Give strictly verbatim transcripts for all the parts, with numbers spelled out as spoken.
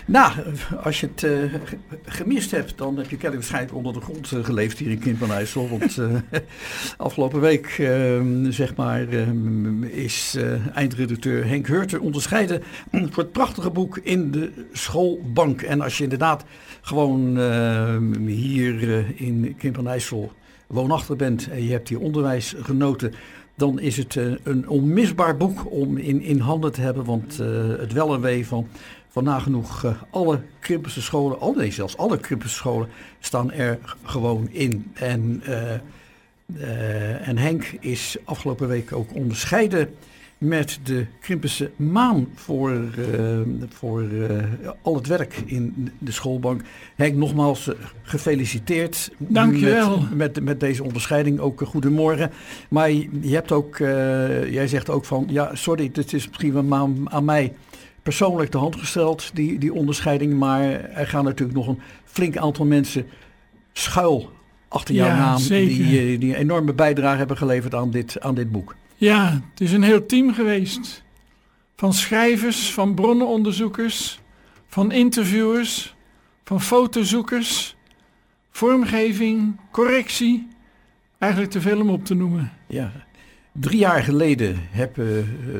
Nou, als je het uh, gemist hebt, dan heb je kennelijk waarschijnlijk onder de grond uh, geleefd hier in Krimpen aan IJssel. Want uh, afgelopen week, uh, zeg maar, uh, is uh, eindredacteur Henk Hurter onderscheiden voor het prachtige boek In de Schoolbank. En als je inderdaad gewoon uh, hier uh, in Krimpen aan IJssel woonachtig bent en je hebt hier onderwijs genoten, dan is het uh, een onmisbaar boek om in, in handen te hebben. Want uh, het wel en wee van, van nagenoeg uh, alle Krimpense scholen, al nee, zelfs alle Krimpense scholen, staan er gewoon in. En, uh, uh, en Henk is afgelopen week ook onderscheiden met de Krimpense Maan voor, uh, voor uh, al het werk in de schoolbank. Henk, nogmaals uh, gefeliciteerd. Dank je wel. Met, met, met deze onderscheiding. Ook uh, goedemorgen. Maar je, je hebt ook, uh, jij zegt ook van, ja, sorry, dit is misschien wel aan, aan mij persoonlijk de hand gesteld, die, die onderscheiding. Maar er gaan natuurlijk nog een flink aantal mensen schuil achter jouw ja, naam, zeker. die, die een enorme bijdrage hebben geleverd aan dit, aan dit boek. Ja, het is een heel team geweest. Van schrijvers, van bronnenonderzoekers, van interviewers, van fotozoekers, vormgeving, correctie. Eigenlijk te veel om op te noemen. Ja, drie jaar geleden heb, uh,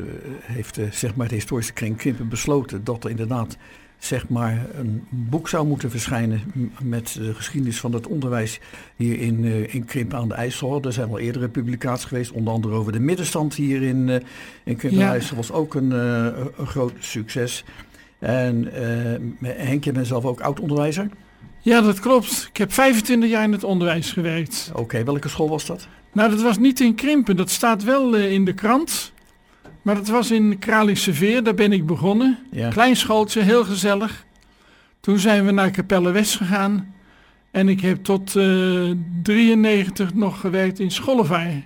heeft uh, zeg maar de historische kring Krimpen besloten dat er inderdaad zeg maar een boek zou moeten verschijnen met de geschiedenis van het onderwijs hier in, uh, in Krimpen aan de IJssel. Er zijn wel eerdere publicaties geweest, onder andere over de middenstand hier in, uh, in Krimpen aan de IJssel. Was ook een, uh, een groot succes. En uh, Henk, je bent zelf ook oud-onderwijzer? Ja, dat klopt. Ik heb vijfentwintig jaar in het onderwijs gewerkt. Oké, okay, welke school was dat? Nou, dat was niet in Krimpen. Dat staat wel uh, in de krant. Maar dat was in Kralische Veer, daar ben ik begonnen. Ja. Klein schooltje, heel gezellig. Toen zijn we naar Capelle West gegaan. En ik heb tot uh, drieënnegentig nog gewerkt in Schollevaar.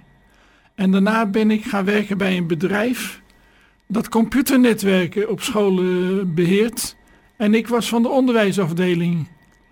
En daarna ben ik gaan werken bij een bedrijf dat computernetwerken op scholen beheert. En ik was van de onderwijsafdeling.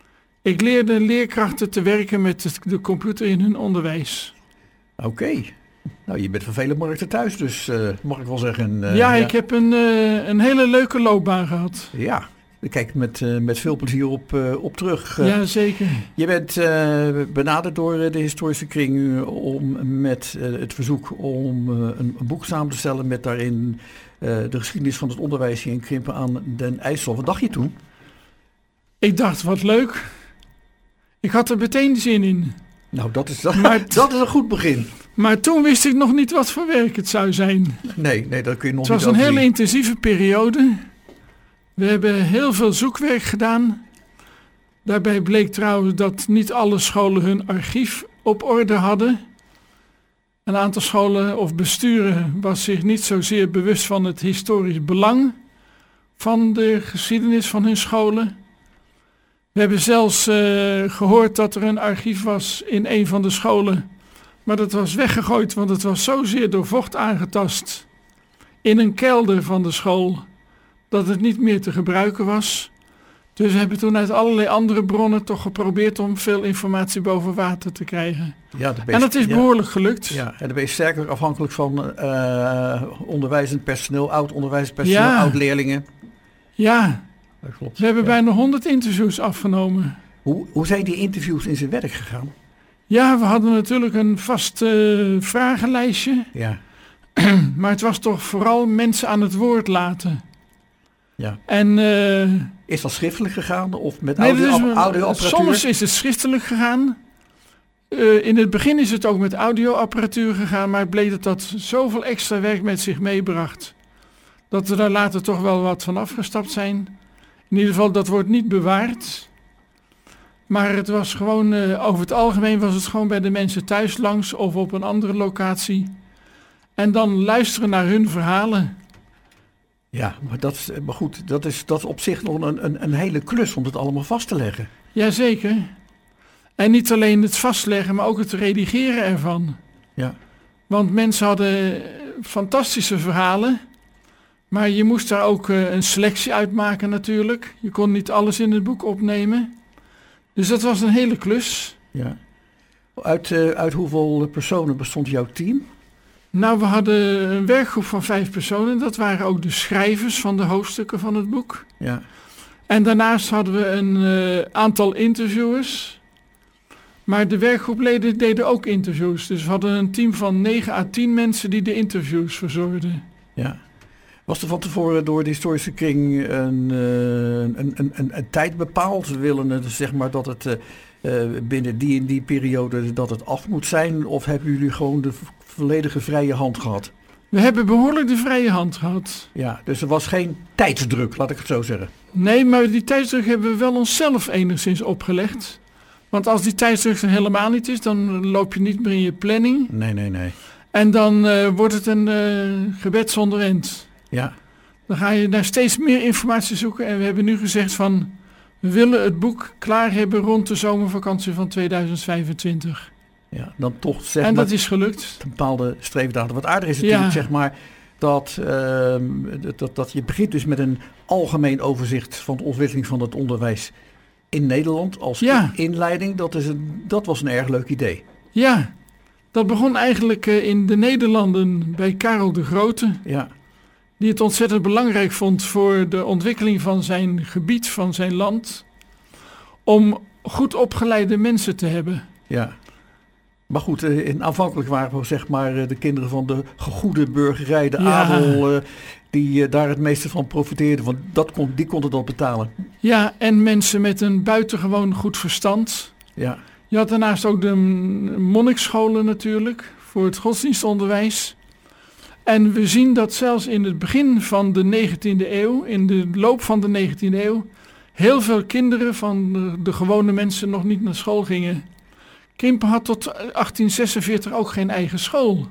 Ik leerde leerkrachten te werken met de computer in hun onderwijs. Oké. Okay. Nou, je bent van vele markten thuis, dus uh, mag ik wel zeggen. Uh, ja, ja, ik heb een, uh, een hele leuke loopbaan gehad. Ja, ik kijk met, uh, met veel plezier op, uh, op terug. Uh, ja, zeker. Je bent uh, benaderd door de historische kring uh, om met uh, het verzoek om uh, een, een boek samen te stellen met daarin uh, de geschiedenis van het onderwijs hier in Krimpen aan den IJssel. Wat dacht je toen? Ik dacht, wat leuk. Ik had er meteen zin in. Nou, dat is, dat, maar, dat is een goed begin. Maar toen wist ik nog niet wat voor werk het zou zijn. Nee, nee, dat kun je nog niet. Het was een hele intensieve periode. We hebben heel veel zoekwerk gedaan. Daarbij bleek trouwens dat niet alle scholen hun archief op orde hadden. Een aantal scholen of besturen was zich niet zozeer bewust van het historisch belang van de geschiedenis van hun scholen. We hebben zelfs uh, gehoord dat er een archief was in een van de scholen. Maar dat was weggegooid, want het was zozeer door vocht aangetast in een kelder van de school dat het niet meer te gebruiken was. Dus we hebben toen uit allerlei andere bronnen toch geprobeerd om veel informatie boven water te krijgen. Ja, dat en dat is behoorlijk ja, gelukt. Ja, en dan ben je sterker afhankelijk van uh, onderwijzend personeel, oud onderwijzend personeel, ja. oud leerlingen. Ja, dat klopt. We hebben ja. bijna honderd interviews afgenomen. Hoe, hoe zijn die interviews in zijn werk gegaan? Ja, we hadden natuurlijk een vast uh, vragenlijstje. Ja. Maar het was toch vooral mensen aan het woord laten. Ja. En, uh, is dat schriftelijk gegaan of met nee, audio, is, audioapparatuur? Soms is het schriftelijk gegaan. Uh, in het begin is het ook met audioapparatuur gegaan, maar het bleek dat dat zoveel extra werk met zich meebracht, dat we daar later toch wel wat van afgestapt zijn. In ieder geval, dat wordt niet bewaard. Maar het was gewoon, uh, over het algemeen was het gewoon bij de mensen thuis langs of op een andere locatie. En dan luisteren naar hun verhalen. Ja, maar, dat, maar goed, dat is, dat is op zich nog een, een, een hele klus om het allemaal vast te leggen. Jazeker. En niet alleen het vastleggen, maar ook het redigeren ervan. Ja. Want mensen hadden fantastische verhalen. Maar je moest daar ook uh, een selectie uitmaken natuurlijk. Je kon niet alles in het boek opnemen. Dus dat was een hele klus. Ja. Uit, uh, uit hoeveel personen bestond jouw team? Nou, we hadden een werkgroep van vijf personen. Dat waren ook de schrijvers van de hoofdstukken van het boek. Ja. En daarnaast hadden we een uh, aantal interviewers. Maar de werkgroepleden deden ook interviews. Dus we hadden een team van negen à tien mensen die de interviews verzorgden. Ja. Was er van tevoren door de historische kring een, uh, een, een, een, een tijd bepaald? Willen het, zeg maar dat het uh, binnen die en die periode dat het af moet zijn? Of hebben jullie gewoon de volledige vrije hand gehad? We hebben behoorlijk de vrije hand gehad. Ja, dus er was geen tijdsdruk, laat ik het zo zeggen. Nee, maar die tijdsdruk hebben we wel onszelf enigszins opgelegd. Want als die tijdsdruk er helemaal niet is, dan loop je niet meer in je planning. Nee, nee, nee. En dan uh, wordt het een uh, gebed zonder end. Ja. Dan ga je naar steeds meer informatie zoeken. En we hebben nu gezegd van, we willen het boek klaar hebben rond de zomervakantie van tweeduizend vijfentwintig. Ja, dan toch zeg en maar, dat is gelukt. Een bepaalde streefdatum. Wat aardig is natuurlijk, Ja. zeg maar, dat, uh, dat, dat je begint dus met een algemeen overzicht van de ontwikkeling van het onderwijs in Nederland als Ja. inleiding. Dat, is een, dat was een erg leuk idee. Ja, dat begon eigenlijk uh, in de Nederlanden bij Karel de Grote. Ja, Die het ontzettend belangrijk vond voor de ontwikkeling van zijn gebied, van zijn land. Om goed opgeleide mensen te hebben. ja. Maar goed, uh, in, aanvankelijk waren we zeg maar uh, de kinderen van de gegoede burgerij, de Ja. adel, uh, die uh, daar het meeste van profiteerden. Want dat kon, die konden dat betalen. Ja, en mensen met een buitengewoon goed verstand. Ja, Je had daarnaast ook de monnikscholen natuurlijk, voor het godsdienstonderwijs. En we zien dat zelfs in het begin van de negentiende eeuw, in de loop van de negentiende eeuw, heel veel kinderen van de, de gewone mensen nog niet naar school gingen. Krimpen had tot achttien zesenveertig ook geen eigen school.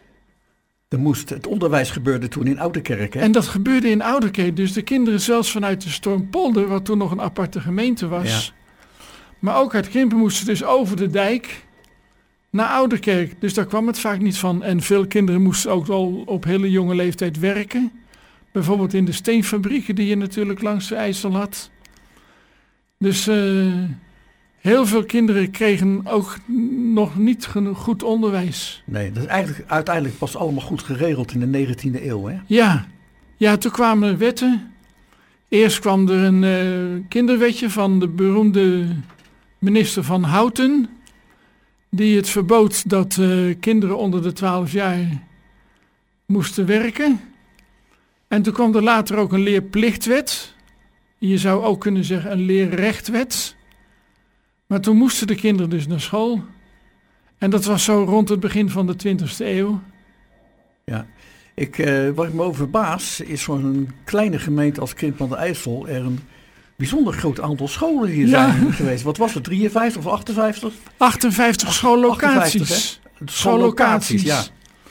er moest, het onderwijs gebeurde toen in Oudekerk, hè? En dat gebeurde in Ouderkerk. Dus de kinderen zelfs vanuit de Stormpolder, wat toen nog een aparte gemeente was. Ja. Maar ook uit Krimpen moesten dus over de dijk naar Ouderkerk. Dus daar kwam het vaak niet van. En veel kinderen moesten ook al op hele jonge leeftijd werken. Bijvoorbeeld in de steenfabrieken die je natuurlijk langs de IJssel had. Dus uh, heel veel kinderen kregen ook nog niet genoeg goed onderwijs. Nee, dat is eigenlijk uiteindelijk pas allemaal goed geregeld in de negentiende eeuw, hè? Ja, ja, toen kwamen er wetten. Eerst kwam er een uh, kinderwetje van de beroemde minister Van Houten, die het verbood dat uh, kinderen onder de twaalf jaar moesten werken. En toen kwam er later ook een leerplichtwet. Je zou ook kunnen zeggen een leerrechtwet. Maar toen moesten de kinderen dus naar school. En dat was zo rond het begin van de twintigste eeuw. Ja. Ik, uh, wat ik me over verbaas, is voor een kleine gemeente als Krimpen aan de IJssel er een bijzonder groot aantal scholen hier Ja. zijn geweest. Wat was het, drieënvijftig of achtenvijftig? achtenvijftig schoollocaties. achtenvijftig, hè? Schoollocaties, ja.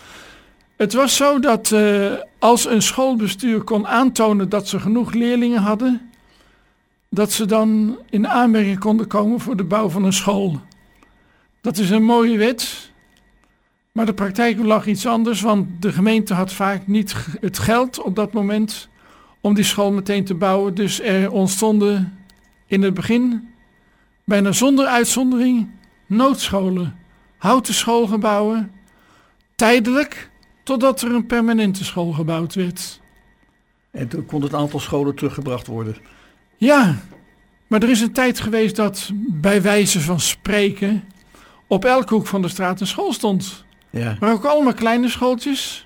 Het was zo dat uh, als een schoolbestuur kon aantonen dat ze genoeg leerlingen hadden, dat ze dan in aanmerking konden komen voor de bouw van een school. Dat is een mooie wet, maar de praktijk lag iets anders, want de gemeente had vaak niet het geld op dat moment om die school meteen te bouwen. Dus er ontstonden in het begin, bijna zonder uitzondering, noodscholen, houten schoolgebouwen, tijdelijk, totdat er een permanente school gebouwd werd. En toen kon het aantal scholen teruggebracht worden. Ja, maar er is een tijd geweest dat bij wijze van spreken op elke hoek van de straat een school stond. Ja. Maar ook allemaal kleine schooltjes.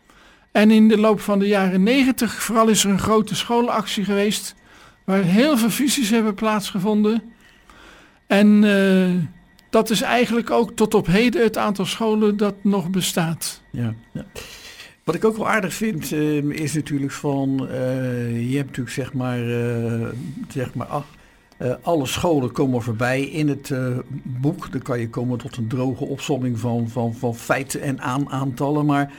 En in de loop van de jaren negentig vooral is er een grote scholenactie geweest, waar heel veel fusies hebben plaatsgevonden. En uh, dat is eigenlijk ook tot op heden het aantal scholen dat nog bestaat. Ja, ja. Wat ik ook wel aardig vind, uh, is natuurlijk van, uh, je hebt natuurlijk zeg maar, uh, zeg maar ah, uh, alle scholen komen voorbij in het uh, boek. Dan kan je komen tot een droge opsomming van, van, van feiten en aan, aantallen. Maar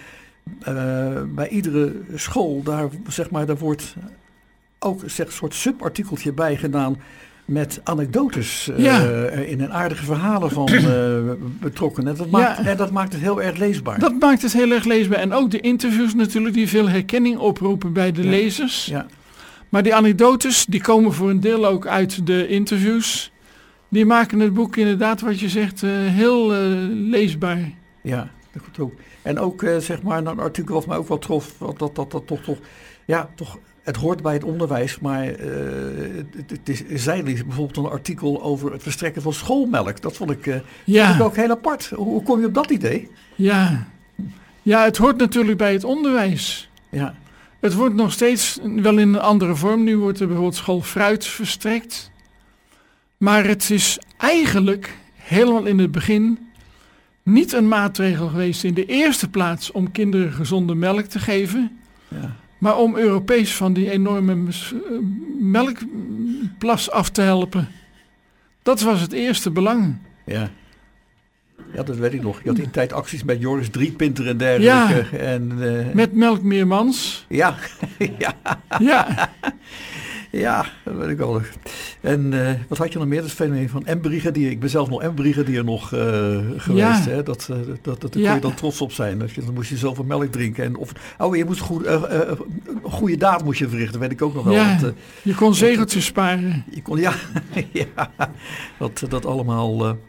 uh, bij iedere school, daar, zeg maar, daar wordt ook zeg, een soort subartikeltje bij gedaan met anekdotes uh, Ja. in een aardige verhalen van uh, betrokken. En dat, maakt, Ja. en dat maakt het heel erg leesbaar. Dat maakt het heel erg leesbaar. En ook de interviews natuurlijk, die veel herkenning oproepen bij de Ja. lezers. Ja, Maar die anekdotes, die komen voor een deel ook uit de interviews. Die maken het boek inderdaad, wat je zegt, uh, heel uh, leesbaar. ja, dat komt ook. En ook uh, zeg maar een artikel wat mij ook wel trof, wat dat, dat, dat toch, toch, ja, toch het hoort bij het onderwijs, maar uh, het, het is zij leest bijvoorbeeld een artikel over het verstrekken van schoolmelk. Dat vond ik, uh, ja. vond ik ook heel apart. Hoe, hoe kom je op dat idee? Ja. ja, het hoort natuurlijk bij het onderwijs. Ja. Het wordt nog steeds wel in een andere vorm. Nu wordt er bijvoorbeeld schoolfruit verstrekt. Maar het is eigenlijk helemaal in het begin niet een maatregel geweest in de eerste plaats om kinderen gezonde melk te geven. Ja. Maar om Europees van die enorme melkplas af te helpen. Dat was het eerste belang. Ja. Ja, dat weet ik nog. Je had in die tijd acties met Joris Driepinter en dergelijke. Ja, en, uh... met Melkmeermans. Ja. ja. Ja. Ja, dat weet ik wel. En uh, wat had je nog meer? Dat fenomeen van M-brigadier. Ik ben zelf nog M-brigadier nog uh, geweest. Ja. Hè? Dat, uh, dat, dat, daar ja. kon je dan trots op zijn. Dat je, dan moest je zoveel melk drinken. En of, oh, je moest goed, uh, uh, een goede daad moest je verrichten, weet ik ook nog wel. Ja, want, uh, je kon zegeltjes sparen. Je kon, ja, ja dat, dat allemaal... Uh,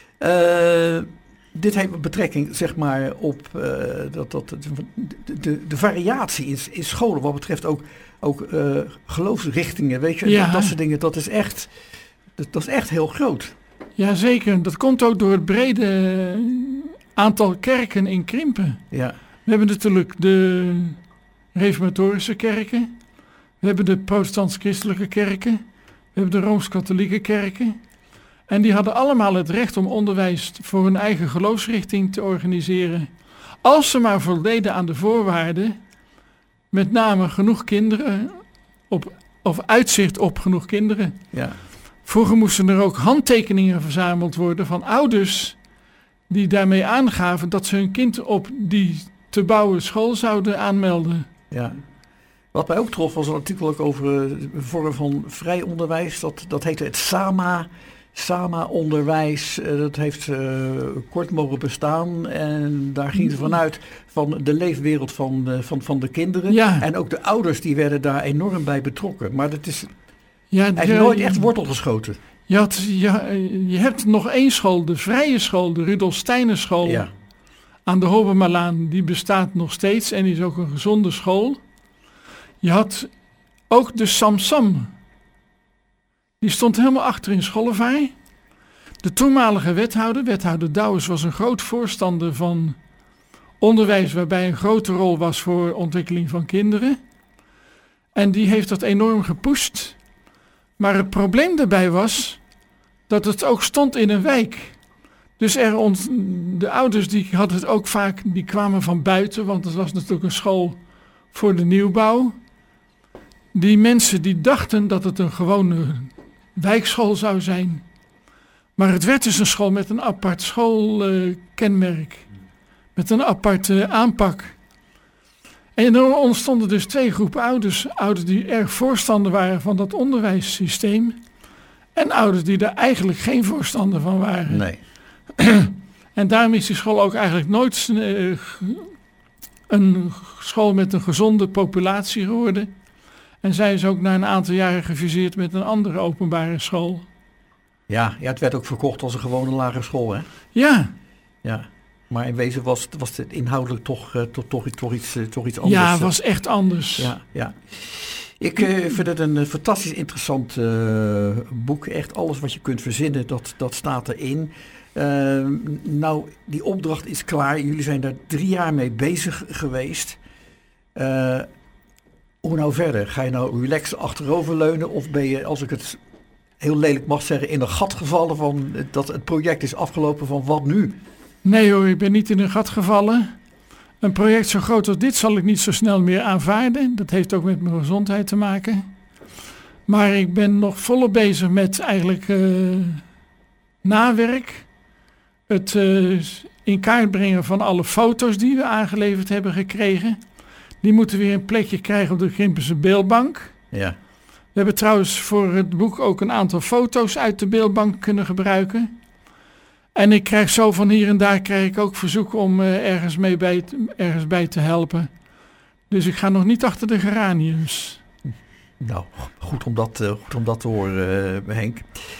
uh, dit heeft betrekking, zeg maar, op uh, dat, dat, de, de, de variatie in, in scholen, wat betreft ook, ook uh, geloofsrichtingen, weet je, ja. dat, dat soort dingen, dat is echt, dat, dat is echt heel groot. Jazeker, dat komt ook door het brede aantal kerken in Krimpen. Ja. We hebben natuurlijk de reformatorische kerken, we hebben de protestants-christelijke kerken, we hebben de rooms-katholieke kerken. En die hadden allemaal het recht om onderwijs voor hun eigen geloofsrichting te organiseren. Als ze maar voldeden aan de voorwaarden, met name genoeg kinderen, op, of uitzicht op genoeg kinderen. Ja. Vroeger moesten er ook handtekeningen verzameld worden van ouders die daarmee aangaven dat ze hun kind op die te bouwen school zouden aanmelden. Ja. Wat mij ook trof was een artikel ook over een vorm van vrij onderwijs. Dat, dat heette het Sama... Sama-onderwijs, dat heeft uh, kort mogen bestaan en daar ging ze vanuit van de leefwereld van, uh, van, van de kinderen. Ja. En ook de ouders die werden daar enorm bij betrokken. Maar dat is, ja, hij heeft ja, nooit echt wortel geschoten. Je, had, je, je hebt nog één school, de vrije school, de Rudolf Steiner school ja. aan de Hobermalaan. Die bestaat nog steeds en is ook een gezonde school. Je had ook de Samsam. Die stond helemaal achter in Schollevaar. De toenmalige wethouder, wethouder Douwes, was een groot voorstander van onderwijs waarbij een grote rol was voor ontwikkeling van kinderen. En die heeft dat enorm gepusht. Maar het probleem daarbij was dat het ook stond in een wijk. Dus er ont, de ouders die hadden het ook vaak, die kwamen van buiten, want het was natuurlijk een school voor de nieuwbouw. Die mensen die dachten dat het een gewone wijkschool zou zijn. Maar het werd dus een school met een apart schoolkenmerk. Uh, met een aparte uh, aanpak. En er ontstonden dus twee groepen ouders. Ouders die erg voorstander waren van dat onderwijssysteem. En ouders die daar eigenlijk geen voorstander van waren. Nee. En daarom is die school ook eigenlijk nooit uh, een school met een gezonde populatie geworden. En zij is ook na een aantal jaren gefuseerd met een andere openbare school. Ja, ja, het werd ook verkocht als een gewone lagere school, hè? Ja. Ja, maar in wezen was, was het inhoudelijk toch, uh, toch, toch, toch, iets, uh, toch iets anders. Ja, het was echt anders. Ja, ja. Ik uh, vind het een uh, fantastisch interessant uh, boek. Echt alles wat je kunt verzinnen, dat, dat staat erin. Uh, nou, die opdracht is klaar. Jullie zijn daar drie jaar mee bezig geweest. Uh, Hoe nou verder? Ga je nou relaxen achteroverleunen of ben je, als ik het heel lelijk mag zeggen, in een gat gevallen van dat het project is afgelopen van wat nu? Nee hoor, ik ben niet in een gat gevallen. Een project zo groot als dit zal ik niet zo snel meer aanvaarden. Dat heeft ook met mijn gezondheid te maken. Maar ik ben nog volop bezig met eigenlijk uh, nawerk. Het uh, in kaart brengen van alle foto's die we aangeleverd hebben gekregen. Die moeten weer een plekje krijgen op de Krimpense beeldbank. Ja. We hebben trouwens voor het boek ook een aantal foto's uit de beeldbank kunnen gebruiken. En ik krijg zo van hier en daar krijg ik ook verzoeken om uh, ergens, mee bij te, ergens bij te helpen. Dus ik ga nog niet achter de geraniums. Nou, goed om dat, uh, goed om dat te horen, uh, Henk.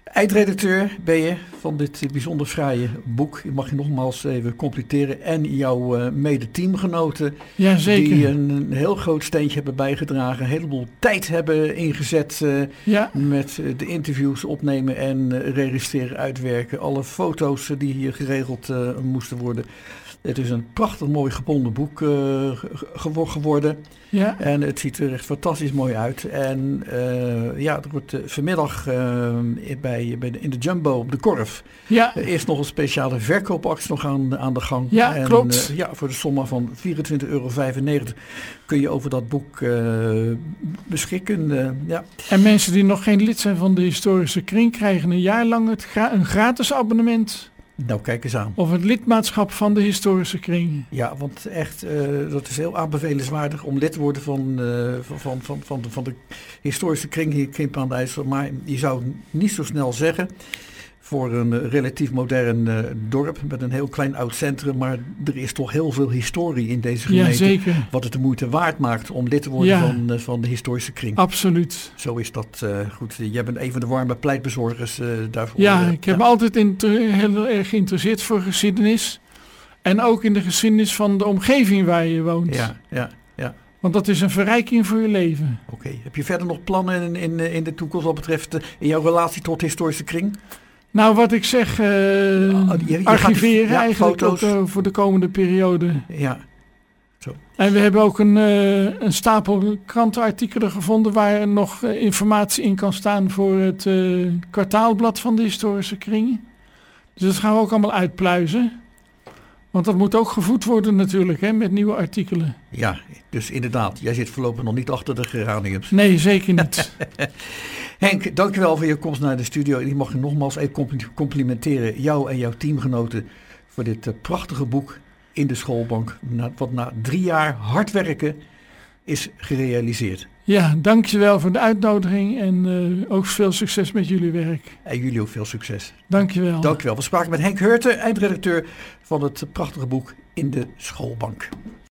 Eindredacteur ben je van dit bijzonder fraaie boek. Ik mag je nogmaals even completeren. En jouw uh, mede-teamgenoten. Ja, zeker. Die een, een heel groot steentje hebben bijgedragen. Een heleboel tijd hebben ingezet. Uh, ja. Met uh, de interviews opnemen en uh, registreren, uitwerken. Alle foto's uh, die hier geregeld uh, moesten worden. Het is een prachtig mooi gebonden boek uh, gew- geworden. Ja. En het ziet er echt fantastisch mooi uit. En uh, ja, er wordt uh, vanmiddag uh, bij, bij de, in de Jumbo op de Korf. Ja. Er is nog een speciale verkoopactie nog aan, aan de gang. Ja, en, klopt. Uh, ja, voor de som van vierentwintig euro vijfennegentig kun je over dat boek uh, beschikken. Uh, ja. En mensen die nog geen lid zijn van de historische kring krijgen een jaar lang het gra- een gratis abonnement. Nou, kijk eens aan. Of het lidmaatschap van de historische kring. Ja, want echt, uh, dat is heel aanbevelenswaardig om lid te worden van, uh, van, van, van, van, de, van de historische kring hier in Krimpen aan de IJssel. Maar je zou niet zo snel zeggen, voor een uh, relatief modern uh, dorp met een heel klein oud centrum. Maar er is toch heel veel historie in deze gemeente. Ja, zeker. Wat het de moeite waard maakt om lid te worden ja. van, uh, van de historische kring. Absoluut. Zo is dat uh, goed. Jij bent een van de warme pleitbezorgers uh, daarvoor. Ja, uh, ik heb ja. me altijd inter- heel erg geïnteresseerd voor geschiedenis. En ook in de geschiedenis van de omgeving waar je woont. Ja, ja, ja. Want dat is een verrijking voor je leven. Oké. Okay. Heb je verder nog plannen in, in, in de toekomst wat betreft uh, in jouw relatie tot de historische kring? Nou, wat ik zeg, uh, je, je archiveren die, ja, eigenlijk ook, uh, voor de komende periode. Ja. Zo. En we hebben ook een, uh, een stapel krantenartikelen gevonden waar nog uh, informatie in kan staan voor het uh, kwartaalblad van de historische kring. Dus dat gaan we ook allemaal uitpluizen. Want dat moet ook gevoed worden natuurlijk, hè, met nieuwe artikelen. Ja, dus inderdaad, jij zit voorlopig nog niet achter de geraniums. Nee, zeker niet. Henk, dankjewel voor je komst naar de studio. En ik mag je nogmaals even complimenteren, jou en jouw teamgenoten, voor dit uh, prachtige boek In de Schoolbank. Na, wat na drie jaar hard werken is gerealiseerd. Ja, dankjewel voor de uitnodiging en uh, ook veel succes met jullie werk. En jullie ook veel succes. Dankjewel. Dankjewel. We spraken met Henk Heurte, eindredacteur van het prachtige boek In de Schoolbank.